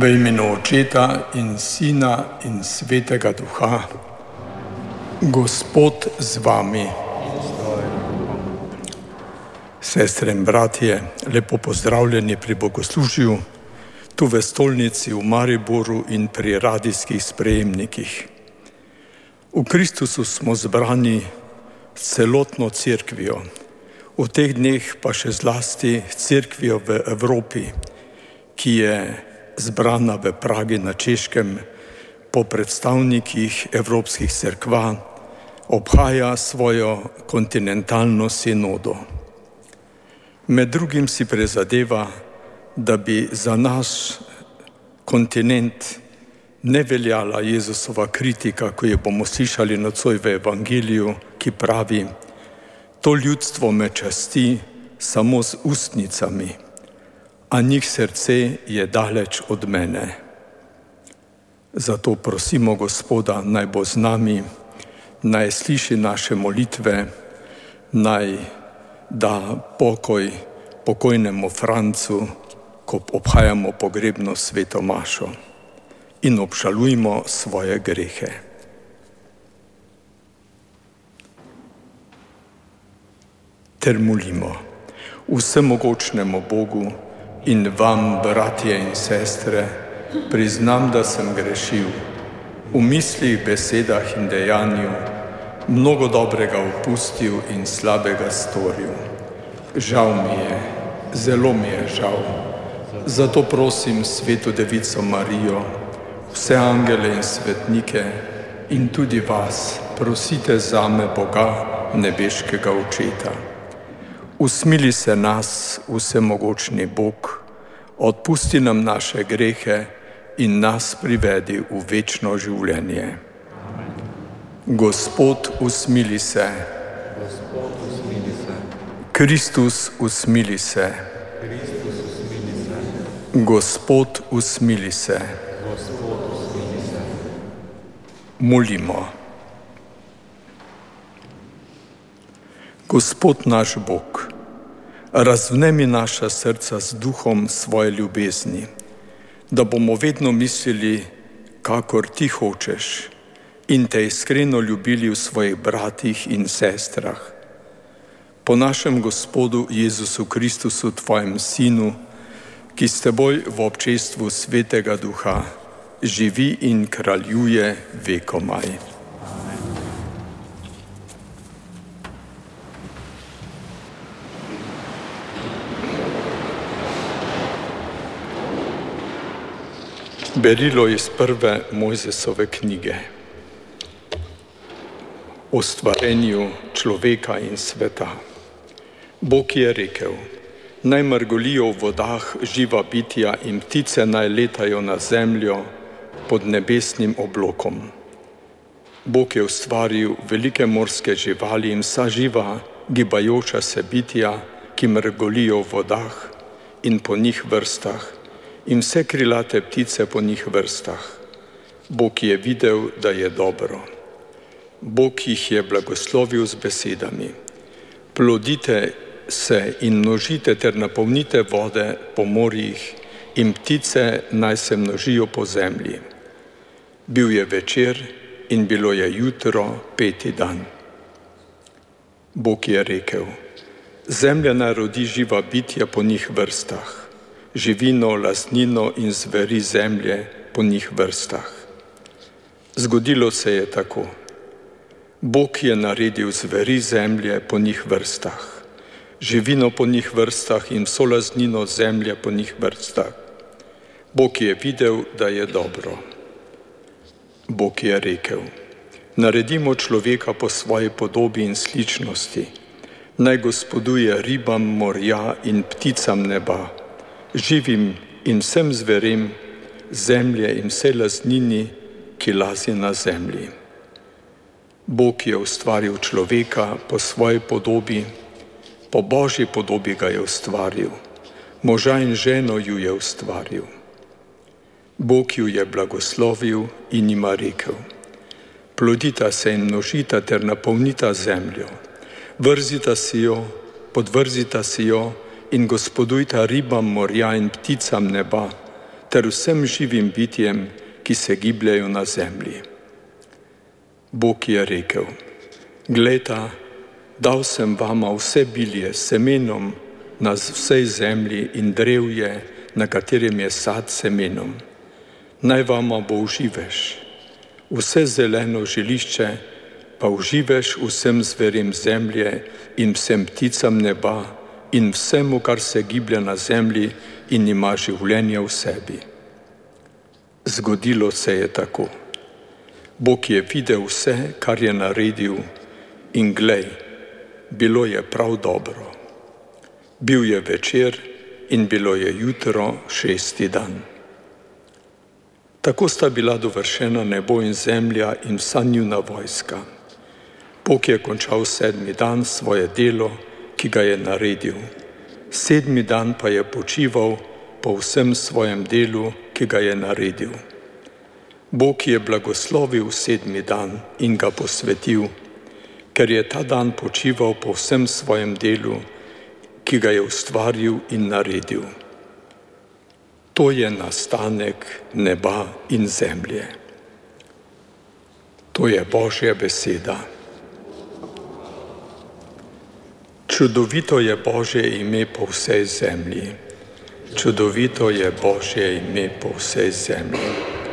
V imenu Očeta in Sina in Svetega Duha. Gospod z vami. Sestre in bratje, lepo pozdravljeni pri bogoslužju, tu v stolnici v Mariboru in pri radijskih sprejemnikih. V Kristusu smo zbrani s celotno cerkvijo, v teh dneh pa še zlasti cerkvijo v Evropi, ki je zbrana v Pragi na Češkem po predstavnikih evropskih cerkva, obhaja svojo kontinentalno sinodo. Med drugim si prizadeva, da bi za naš kontinent ne veljala Jezusova kritika, ko jo bomo slišali nocoj v Evangeliju, ki pravi: to ljudstvo me časti samo z ustnicami, a njih srce je daleč od mene. Zato prosimo Gospoda, naj bo z nami, naj sliši naše molitve, naj da pokoj pokojnemu Francu, ko obhajamo pogrebno sveto mašo, in obžalujmo svoje grehe. Ter molimo vsemogočnemu Bogu in vam, bratje in sestre, priznam, da sem grešil v mislih, besedah in dejanju, mnogo dobrega opustil in slabega storil. Žal mi je, zelo mi je žal. Zato prosim Sveto Devico Marijo, vse angele in svetnike in tudi vas, prosite zame Boga, nebeškega Očeta. Usmili se nas, vsemogočni Bog, odpusti nam naše grehe in nas privedi v večno življenje. Gospod, usmili se. Kristus, usmili se. Gospod, usmili se. Molimo. Gospod naš Bog, razvnemi naša srca z duhom svoje ljubezni, da bomo vedno mislili, kakor ti hočeš, in te iskreno ljubili v svojih bratih in sestrah. Po našem Gospodu Jezusu Kristusu, tvojem Sinu, ki s teboj v občestvu Svetega Duha živi in kraljuje vekomaj. Berilo iz prve Mojzesove knjige. O stvarenju človeka in sveta. Bog je rekel: naj mrgolijo v vodah živa bitja in ptice naj letajo na zemljo pod nebesnim oblokom. Bog je ustvaril velike morske živali in vsa živa, gibajoča se bitja, ki mrgolijo v vodah in po njih vrstah, in vse krilate ptice po njih vrstah. Bog je videl, da je dobro. Bog jih je blagoslovil z besedami: plodite se in množite ter napolnite vode po morjih in ptice naj se množijo po zemlji. Bil je večer in bilo je jutro, 5. dan. Bog je rekel: zemlja naj rodi živa bitja po njih vrstah, živino, lastnino in zveri zemlje po njih vrstah. Zgodilo se je tako. Bog je naredil zveri zemlje po njih vrstah, živino po njih vrstah in vso lastnino zemlje po njih vrstah. Bog je videl, da je dobro. Bog je rekel: naredimo človeka po svoji podobi in sličnosti, naj gospoduje ribam morja in pticam neba, živim in vsem zverim zemlje in vse lastnini, ki lazi na zemlji. Bog je ustvaril človeka po svoji podobi, po Božji podobi ga je ustvaril, moža in ženo ju je ustvaril. Bog ju je blagoslovil in jima rekel: plodita se in množita ter napolnita zemljo, vrzita si jo, podvrzita si jo in gospodujta ribam morja in pticam neba ter vsem živim bitjem, ki se gibljajo na zemlji. Bog je rekel: Glejta, dal sem vama vse bilje s semenom na vsej zemlji in drevje, na katerem je sad semenom. Naj vama bo uživež, vse zeleno želišče pa uživež vsem zverem zemlje in vsem pticam neba in vsemu, kar se giblje na zemlji in ima življenje v sebi. Zgodilo se je tako. Bog je videl vse, kar je naredil, in glej, bilo je prav dobro. Bil je večer in bilo je jutro 6. dan. Tako sta bila dovršena nebo in zemlja in vsa njuna vojska. Bog je končal 7. dan svoje delo, ki ga je naredil. 7. dan pa je počival po vsem svojem delu, ki ga je naredil. Bog je blagoslovil 7. dan in ga posvetil, ker je ta dan počival po vsem svojem delu, ki ga je ustvaril in naredil. To je nastanek neba in zemlje. To je Božja beseda. Čudovito je Božje ime po vsej zemlji. Čudovito je Božje ime po vsej zemlji.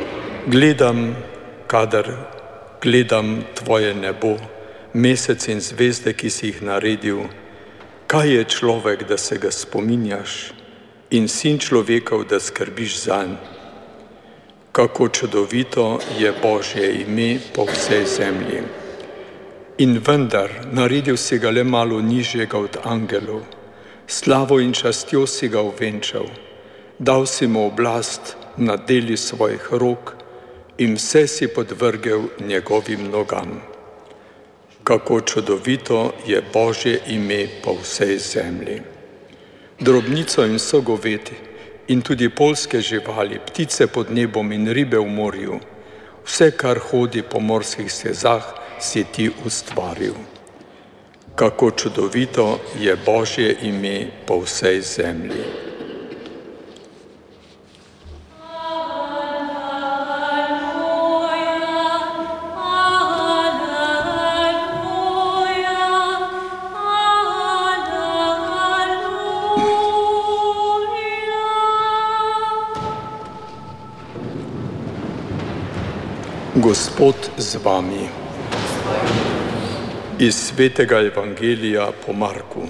Kadar gledam tvoje nebo, mesec in zvezde, ki si jih naredil, kaj je človek, da se ga spominjaš, in sin človekov, da skrbiš zanj. Kako čudovito je Božje ime po vsej zemlji. In vendar, naredil si ga le malo nižjega od angelov, slavo in častjo si ga ovenčal, dal si mu oblast nad deli svojih rok in vse si podvrgel njegovim nogam. Kako čudovito je Božje ime po vsej zemlji. Drobnico in sogoveti in tudi poljske živali, ptice pod nebom in ribe v morju, vse, kar hodi po morskih stezah, si ti ustvaril. Kako čudovito je Božje ime po vsej zemlji. Gospod z vami. Iz svetega evangelija po Marku.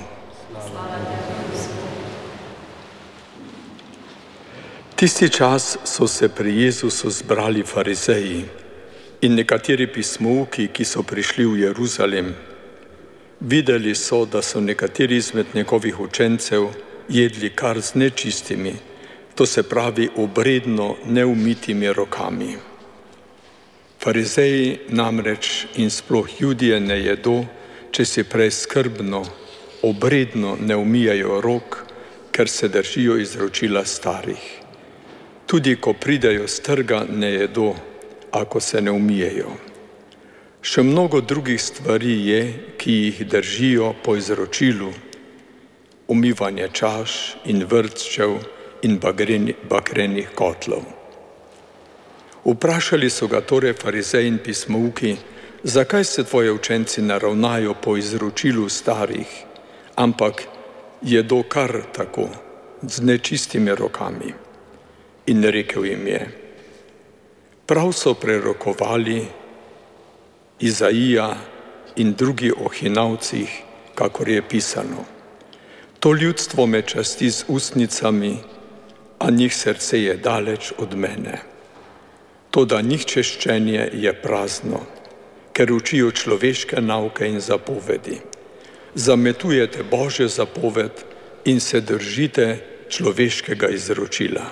Tisti čas so se pri Jezusu zbrali farizeji in nekateri pismouki, ki so prišli v Jeruzalem. Videli so, da so nekateri izmed njegovih učencev jedli kar z nečistimi, to se pravi obredno neumitimi rokami. Farizeji namreč in sploh Judije ne jedo, če si prej skrbno, obredno ne umijajo rok, ker se držijo izročila starih. Tudi ko pridejo s trga, ne jedo, ako se ne umijejo. Še mnogo drugih stvari je, ki jih držijo po izročilu, umivanje čaš in vrtčev in bakrenih kotlov. Vprašali so ga torej farizeji in pismouki, zakaj se tvoji učenci ne ravnajo po izročilu starih, ampak jedo kar tako, z nečistimi rokami. In rekel jim je: prav so prerokovali Izaija in drugi o hinavcih, kakor je pisano. To ljudstvo me časti z ustnicami, a njih srce je daleč od mene. Toda njih češčenje je prazno, ker učijo človeške nauke in zapovedi. Zametujete Božjo zapoved in se držite človeškega izročila.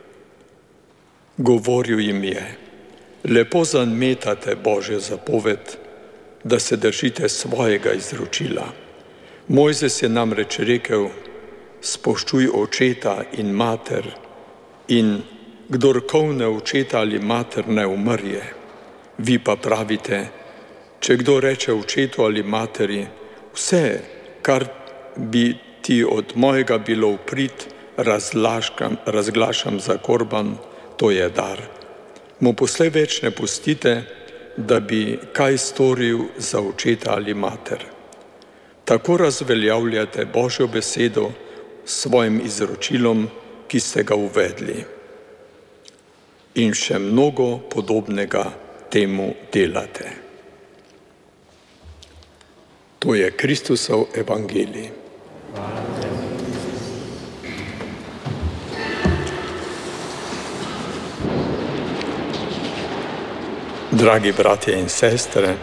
Govoril jim je: lepo zametate Božjo zapoved, da se držite svojega izročila. Mojzes je namreč rekel: spoštuj očeta in mater, in kdor kolne očeta ali mater, ne umrje. Vi pa pravite: če kdo reče očetu ali materi, vse, kar bi ti od mojega bilo v prid, razglašam za korban, to je dar. Mu poslej več ne pustite, da bi kaj storil za očeta ali mater. Tako razveljavljate Božjo besedo s svojim izročilom, ki ste ga uvedli. In še mnogo podobnega temu delate. To je Kristusov evangelij. Dragi bratje in sestre,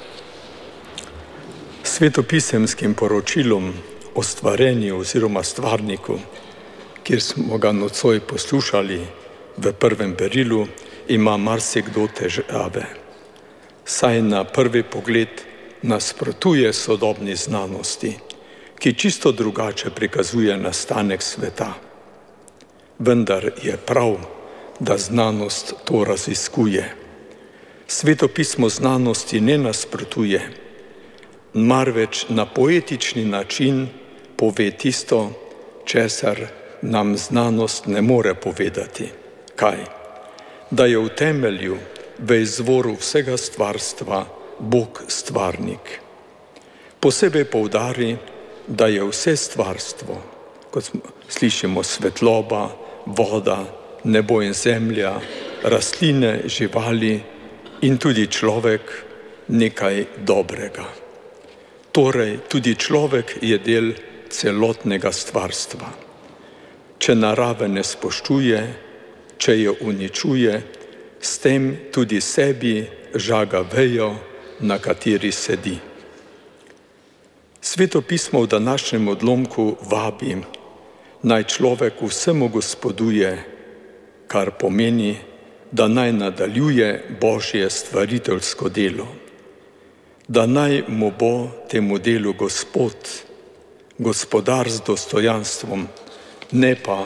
svetopisemskim poročilom o stvarenju oziroma stvarniku, kjer smo ga nocoj poslušali v prvem berilu, ima marsikdo težave, saj na prvi pogled nasprotuje sodobni znanosti, ki čisto drugače prikazuje nastanek sveta. Vendar je prav, da znanost to raziskuje. Sveto pismo znanosti ne nasprotuje, marveč na poetični način pove tisto, česar nam znanost ne more povedati. Kaj? Da je v temelju, v izvoru vsega stvarstva Bog stvarnik. Posebej poudari, da je vse stvarstvo, kot slišimo, svetloba, voda, nebo in zemlja, rastline, živali in tudi človek nekaj dobrega. Torej, tudi človek je del celotnega stvarstva. Če narave ne spoštuje, če jo uničuje, s tem tudi sebi žaga vejo, na kateri sedi. Sveto pismo v današnjem odlomku vabi, naj človek vsemu gospoduje, kar pomeni, da naj nadaljuje Božje stvariteljsko delo, da naj mu bo temu delu Gospod, gospodar z dostojanstvom, ne pa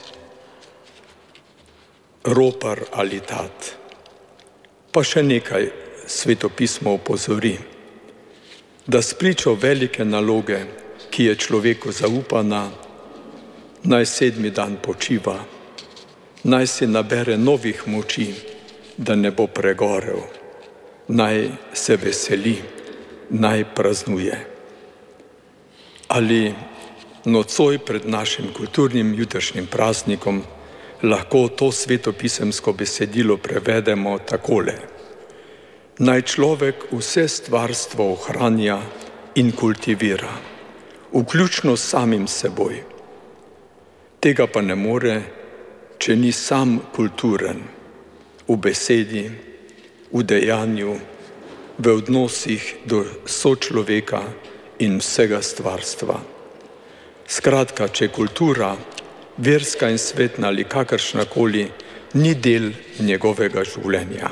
ropar ali tat. Pa še nekaj Sveto pismo opozori, da spričo velike naloge, ki je človeku zaupana, naj 7. dan počiva, naj si nabere novih moči, da ne bo pregorel, naj se veseli, naj praznuje. Ali nocoj pred našim kulturnim jutrišnjim praznikom lahko to svetopisemsko besedilo prevedemo takole: naj človek vse stvarstvo ohranja in kultivira, vključno s samim seboj. Tega pa ne more, če ni sam kulturen v besedi, v dejanju, v odnosih do sočloveka in vsega stvarstva. Skratka, če kultura, verska in svetna ali kakršnakoli, ni del njegovega življenja.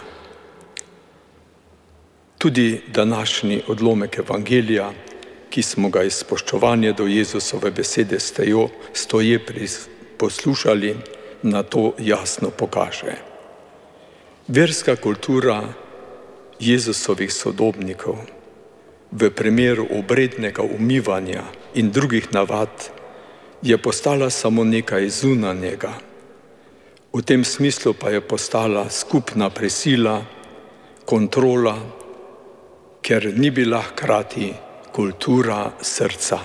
Tudi današnji odlomek evangelija, ki smo ga iz spoštovanja do Jezusove besede stoje poslušali, na to jasno pokaže. Verska kultura Jezusovih sodobnikov v primeru obrednega umivanja in drugih navad je postala samo nekaj zunanjega. V tem smislu pa je postala skupna prisila, kontrola, ker ni bila hkrati kultura srca.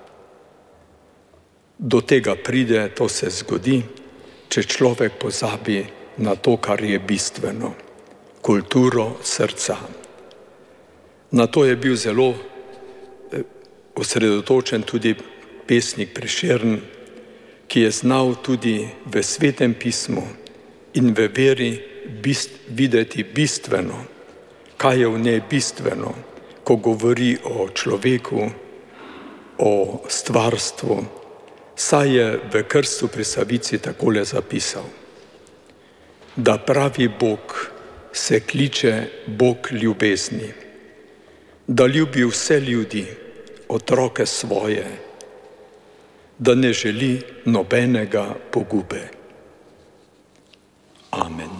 Do tega pride, to se zgodi, če človek pozabi na to, kar je bistveno, kulturo srca. Na to je bil zelo osredotočen tudi pesnik Prešern, ki je znal tudi v Svetem pismu in v veri videti bistveno, kaj je v njej bistveno, ko govori o človeku, o stvarstvu, saj je v krstu pri Savici takole zapisal: da pravi Bog se kliče Bog ljubezni, da ljubi vse ljudi, otroke svoje, da ne želi nobenega pogube. Amen.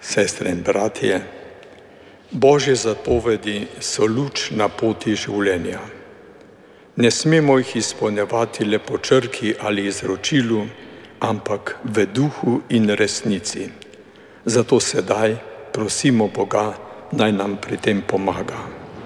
Sestre in bratje, Božje zapovedi so luč na poti življenja. Ne smemo jih izpolnjevati le po črki ali izročilu, ampak v duhu in resnici. Zato sedaj prosimo Boga, naj nam pri tem pomaga.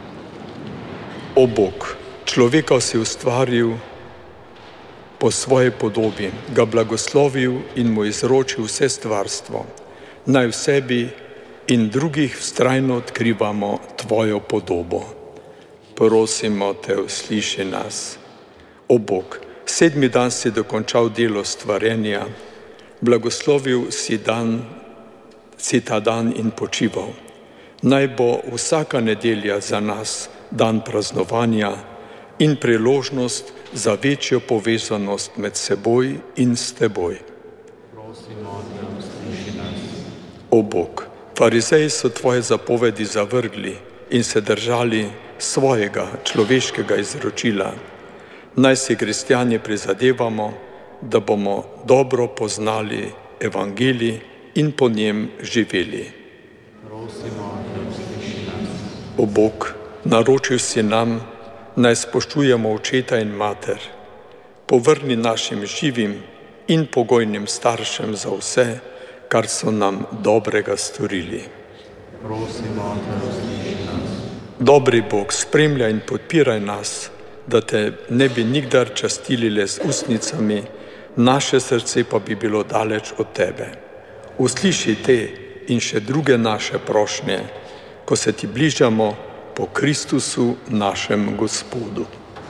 O Bog, človeka si ustvaril po svoji podobi, ga blagoslovil in mu izročil vse stvarstvo. Naj v sebi in drugih vztrajno odkrivamo tvojo podobo. Prosimo te, usliši nas. O Bog, 7. dan si dokončal delo stvarjenja, blagoslovil si ta dan in počival. Naj bo vsaka nedelja za nas dan praznovanja in priložnost za večjo povezanost med seboj in s teboj. Prosimo, da usliši nas. O Bog, farizeji so tvoje zapovedi zavrgli in se držali svojega človeškega izročila. Naj si kristjani prizadevamo, da bomo dobro poznali evangelij in po njem živeli. Prosimo, da usliši nas. O Bog, naročil si nam, naj spoštujemo očeta in mater. Povrni našim živim in pogojnim staršem za vse, kar so nam dobrega storili. Prosimo, da usliši nas. Dobri Bog, spremljaj in podpiraj nas, da te ne bi nikdar častili le z ustnicami, naše srce pa bi bilo daleč od tebe. Usliši te in še druge naše prošnje, ko se ti bližamo po Kristusu, našem Gospodu.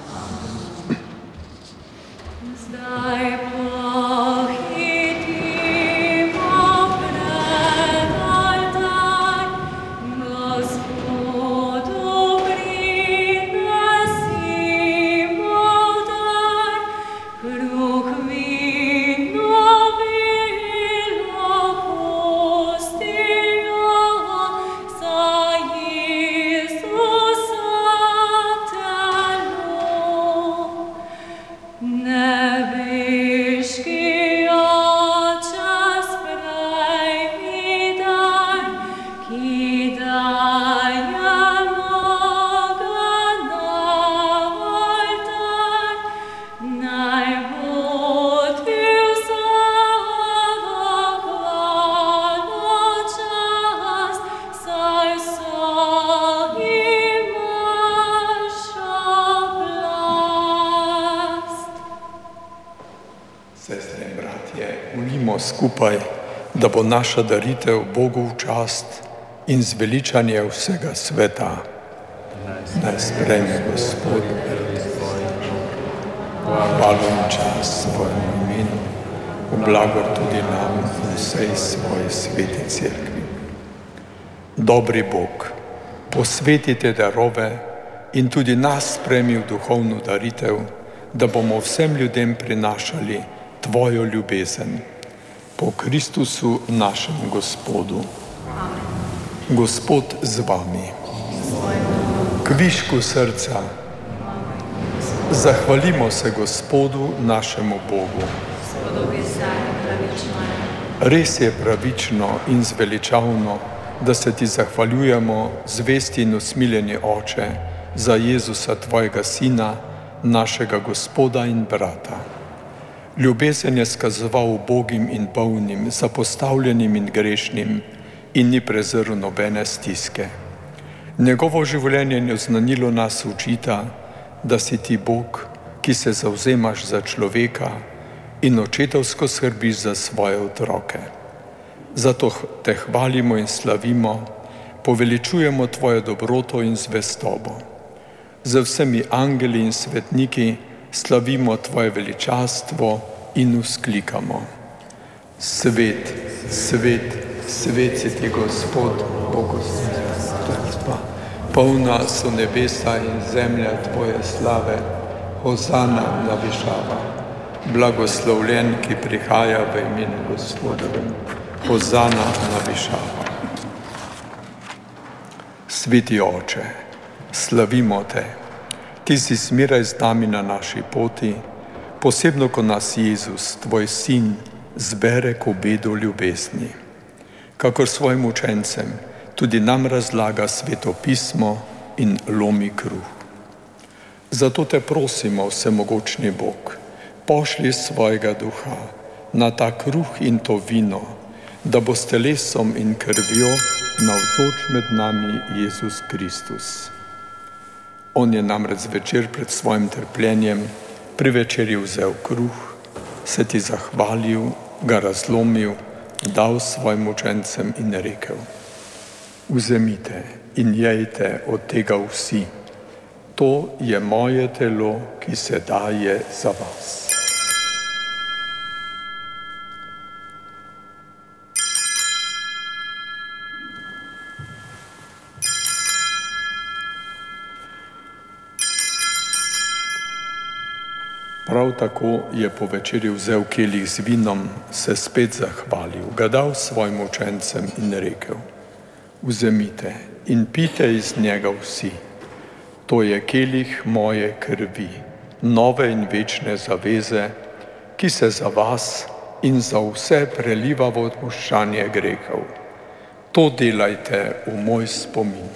Sestre in bratje, molimo skupaj, da bo naša daritev Bogu v čast in zveličanje vsega sveta. Naj sprejme Gospod hvalo in čast svojemu imenu, v blagor tudi nam in vsej svoji sveti cerkvi. Dobri Bog, posvetite darove in tudi nas sprejmi v duhovno daritev, da bomo vsem ljudem prinašali tvojo ljubezen. Po Kristusu, našem Gospodu. Amen. Gospod z vami. Kvišku srca. Zahvalimo se Gospodu, našemu Bogu. Res je pravično in zveličavno, da se ti zahvaljujemo, zvesti in usmiljeni Oče, za Jezusa, tvojega Sina, našega Gospoda in brata. Ljubezen je skazoval ubogim in bolnim, zapostavljenim in grešnim in ni prezrl nobene stiske. Njegovo življenje je oznanilo nas učita, da si ti Bog, ki se zavzemaš za človeka in očetovsko skrbiš za svoje otroke. Zato te hvalimo in slavimo, poveličujemo tvojo dobroto in zvestobo. Z vsemi angeli in svetniki slavimo tvoje veličastvo in vzklikamo. Svet, svet, svet si ti Gospod, Bog vsega, polna so nebesa in zemlja tvoje slave, hozana na višavah. Blagoslovljen, ki prihaja v imenu Gospodovem, hozana na višavah. Sveti Oče, slavimo te. Ti si smiraj z nami na naši poti, posebno, ko nas Jezus, tvoj Sin, zbere k obedu ljubezni. kakor svojim učencem tudi nam razlaga Sveto pismo in lomi kruh. Zato te prosimo, vsemogočni Bog, pošlji svojega duha na ta kruh in to vino, da bo s telesom in krvjo navzoč med nami Jezus Kristus. On je namreč zvečer pred svojim trpljenjem pri večerji vzel kruh, se ti zahvalil, ga razlomil, dal svojim učencem in rekel: vzemite in jejte od tega vsi, to je moje telo, ki se daje za vas. Prav tako je po večerji vzel kelih z vinom, se spet zahvalil, ga dal svojim učencem in rekel: vzemite in pijte iz njega vsi, to je kelih moje krvi, nove in večne zaveze, ki se za vas in za vse preliva v odpuščanje grehov. To delajte v moj spomin.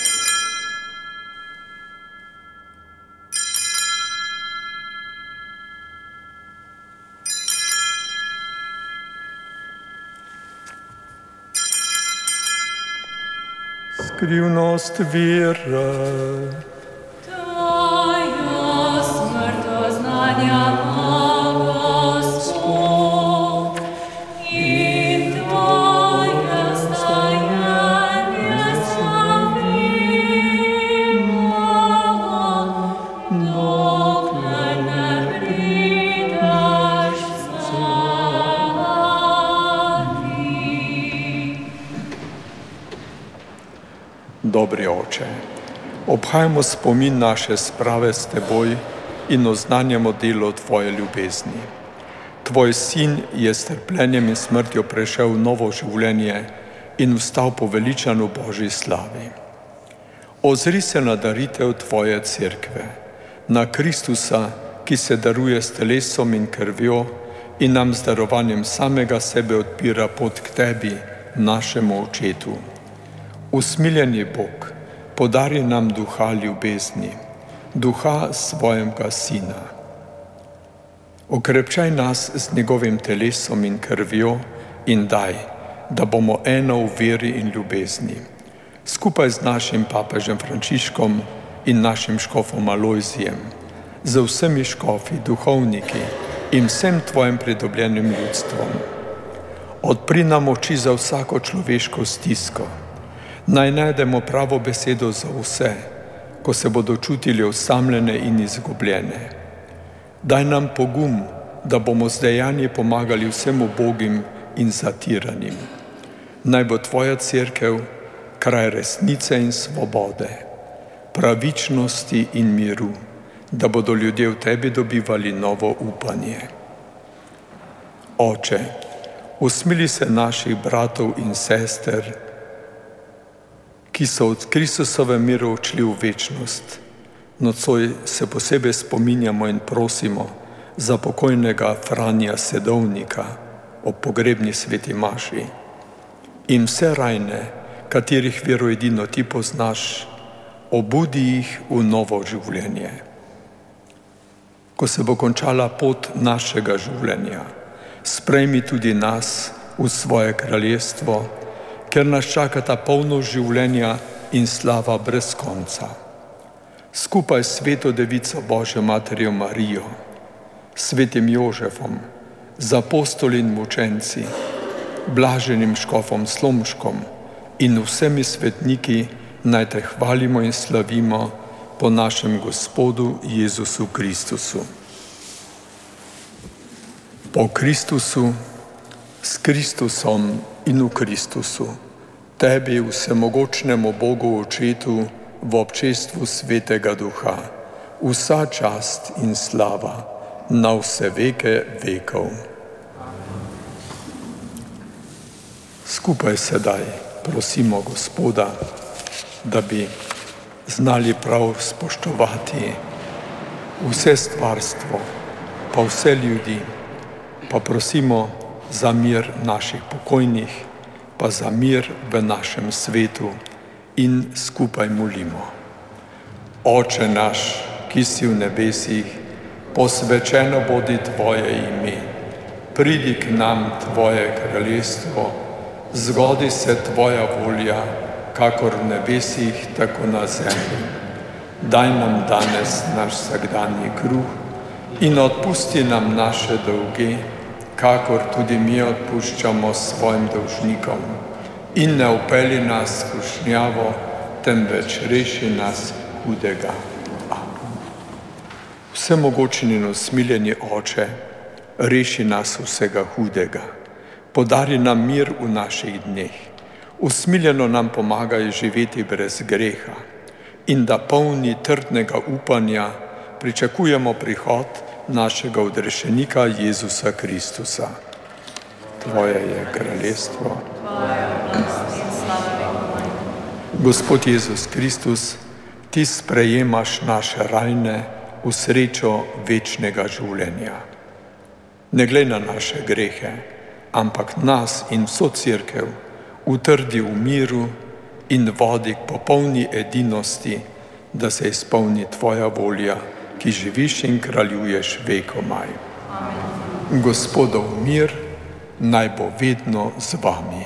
Skrivnost vere. Tvoja smrt oznanjava, Gospod, in Tvoje vstajanje slavimo, dokler ne prideš sami. Dobri Oče, obhajamo spomin naše sprave s Teboj in oznanjamo delo Tvoje ljubezni. Tvoj Sin je s trpljenjem in smrtjo prešel novo življenje in vstal poveličan v Božji slavi. Ozri se na daritev Tvoje cerkve, na Kristusa, ki se daruje s telesom in krvjo in nam z darovanjem samega sebe odpira pot k Tebi, našemu Očetu. Usmiljeni Bog, podari nam duha ljubezni, duha svojega Sina. Okrepčaj nas z njegovim telesom in krvjo in daj, da bomo eno v veri in ljubezni. Skupaj z našim papežem Frančiškom in našim škofom Alojzijem, z vsemi škofi, duhovniki in vsem Tvojim pridobljenim ljudstvom. Odpri nam oči za vsako človeško stisko. Naj najdemo pravo besedo za vse, ko se bodo čutili osamljene in izgubljene. Daj nam pogum, da bomo z dejanji pomagali vsem ubogim in zatiranim. Naj bo Tvoja cerkev kraj resnice in svobode, pravičnosti in miru, da bodo ljudje v Tebi dobivali novo upanje. Oče, usmili se naših bratov in sester, ki so od Kristusove miru odšli v večnost. Nocoj se posebej spominjamo in prosimo za pokojnega Franja Sedovnika ob pogrebni sveti maši in vse rajne, katerih vero edino Ti poznaš, obudi jih v novo življenje. Ko se bo končala pot našega življenja, sprejmi tudi nas v svoje kraljestvo, ker nas čakata polnost življenja in slava brez konca. Skupaj s Sveto Devico Božjo Materjo Marijo, Svetim Jožefom, z apostoli in mučenci, blaženim škofom Slomškom in vsemi svetniki naj Te hvalimo in slavimo po našem Gospodu Jezusu Kristusu. Po Kristusu, s Kristusom in v Kristusu, Tebi, vsemogočnemu Bogu Očetu, v občestvu Svetega Duha, vsa čast in slava na vse veke vekov. Skupaj sedaj prosimo Gospoda, da bi znali prav spoštovati vse stvarstvo, pa vse ljudi, pa prosimo za mir naših pokojnih pa za mir v našem svetu in skupaj molimo. Oče naš, ki si v nebesih, posvečeno bodi Tvoje ime. Pridi k nam Tvoje kraljestvo, zgodi se Tvoja volja, kakor v nebesih, tako na zemlji. Daj nam danes naš vsakdanji kruh in odpusti nam naše dolge, kakor tudi mi odpuščamo svojim dolžnikom. In ne vpelji nas v skušnjavo, temveč reši nas hudega. Amen. Vsemogočni in usmiljeni Oče, reši nas vsega hudega. Podari nam mir v naših dneh. Usmiljeno nam pomagaj živeti brez greha in da polni trdnega upanja pričakujemo prihod našega odrešenika Jezusa Kristusa. Tvoje je kraljestvo. Gospod Jezus Kristus, Ti sprejemaš naše rajne v srečo večnega življenja. Ne glej na naše grehe, ampak nas in vso cerkev utrdi v miru in vodi k popolni edinosti, da se izpolni Tvoja volja, ki živiš in kraljuješ vekomaj. Amen. Gospodov mir naj bo vedno z vami.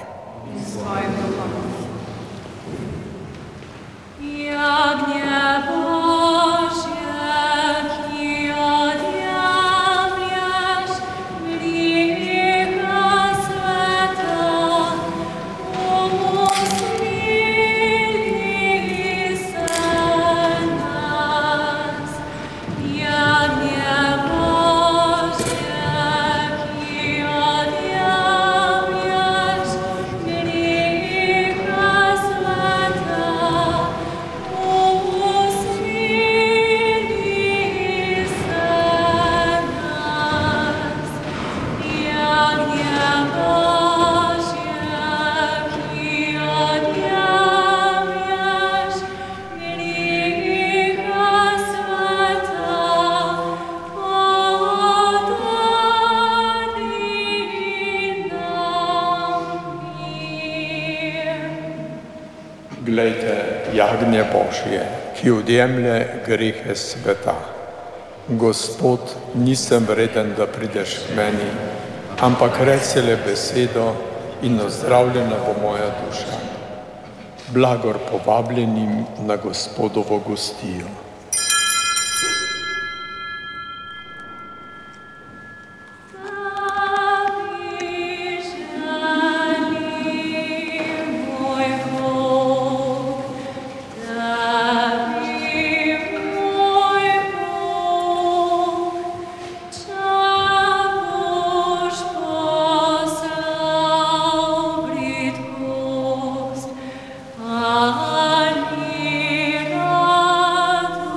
Glejte, jagnje Božje, ki odjemlje grehe sveta. Gospod, nisem vreden, da prideš k meni, ampak reci le besedo in ozdravljena bo moja duša. Blagor povabljenim na Gospodovo gostijo. Alleluia.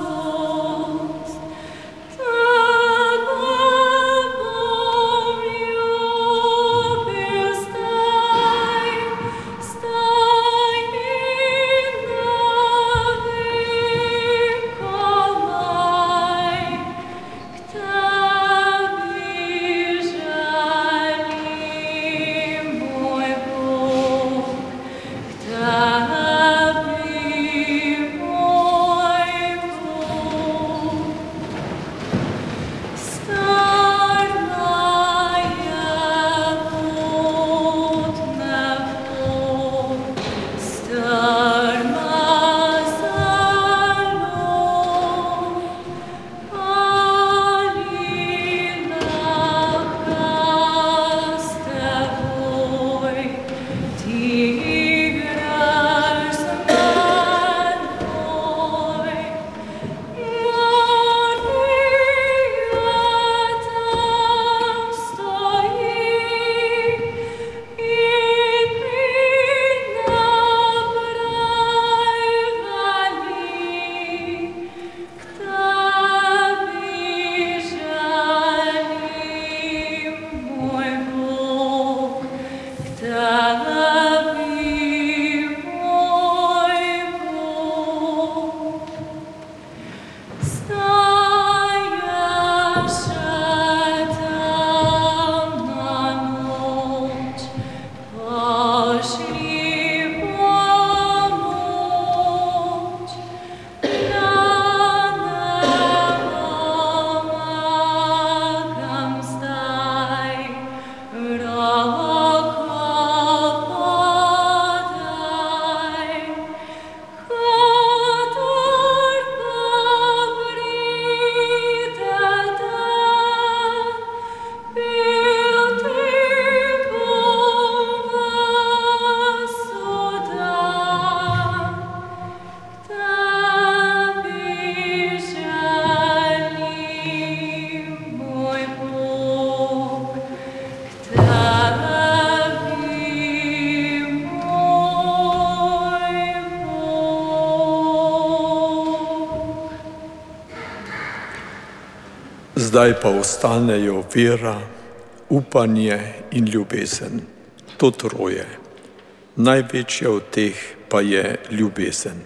zdaj pa ostanejo vera, upanje in ljubezen. To troje. Največja od teh pa je ljubezen.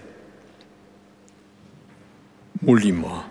Molimo.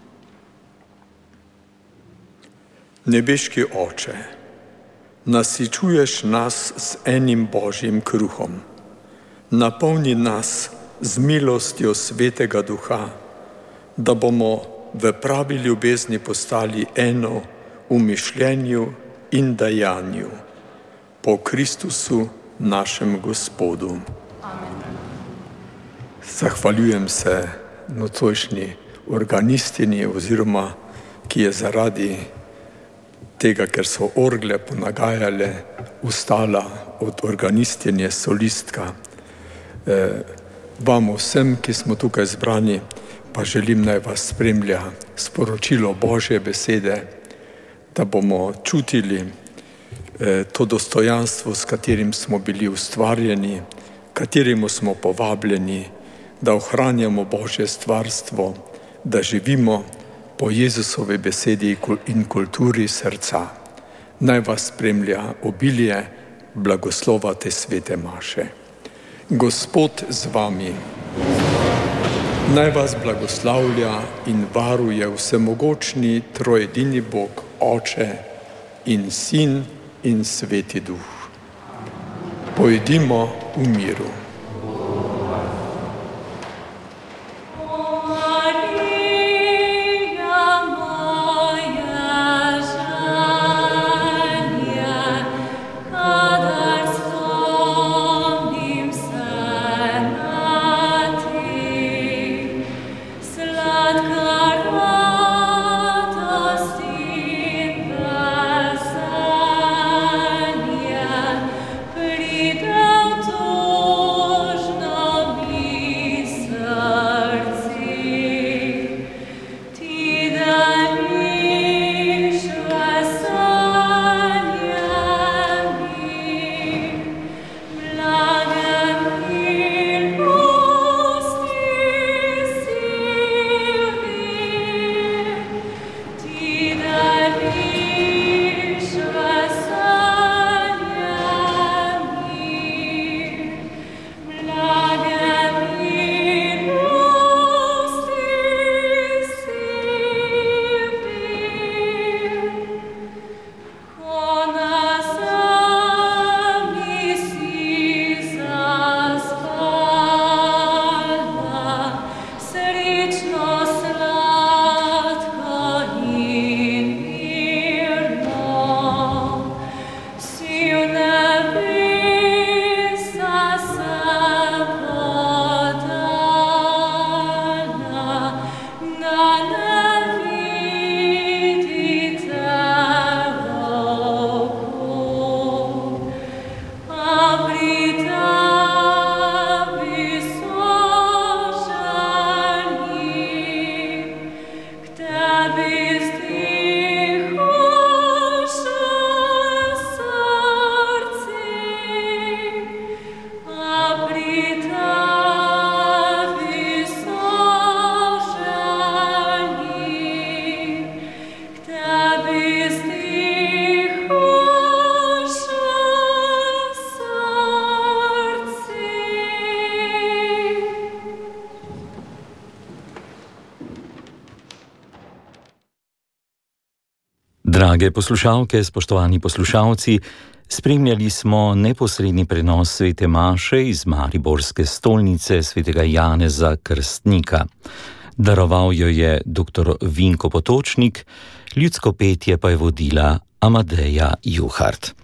Nebeški Oče, nasičuješ nas z enim Božjim kruhom. Napolni nas z milostjo Svetega Duha, da bomo v pravi ljubezni postali eno v mišljenju in dejanju. Po Kristusu, našem Gospodu. Amen. Zahvaljujem se nocojšnji organistini oziroma, ki je zaradi tega, ker so orgle ponagajale, ustala od organistinje solistka. Vam vsem, ki smo tukaj zbrani, pa želim, naj vas spremlja sporočilo Božje besede, da bomo čutili to dostojanstvo, s katerim smo bili ustvarjeni, kateremu smo povabljeni, da ohranjamo Božje stvarstvo, da živimo po Jezusovi besedi in kulturi srca. Naj vas spremlja obilje blagoslova te svete maše. Gospod z vami, naj vas blagoslavlja in varuje vsemogočni trojedini Bog, Oče in Sin in Sveti Duh. Pojdimo v miru. Drage poslušalke, spoštovani poslušalci, spremljali smo neposredni prenos svete maše iz mariborske stolnice svetega Janeza Krstnika. Daroval jo je dr. Vinko Potočnik, ljudsko petje pa je vodila Amadeja Juhart.